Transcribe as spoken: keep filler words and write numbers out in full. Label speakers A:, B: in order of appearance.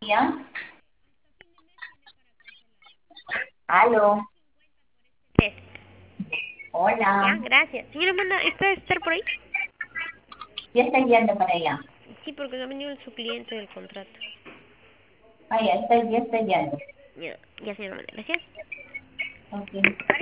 A: Ya. Aló.
B: Tres. Ya,
A: Hola.
B: gracias. Señora Amanda, ¿está estar por ahí?
A: Ya está guiando para allá.
B: Sí, porque no ha venido su cliente del contrato.
A: Ah, ya está, ya está guiando.
B: Ya, ya señora Amanda, gracias.
A: Ok.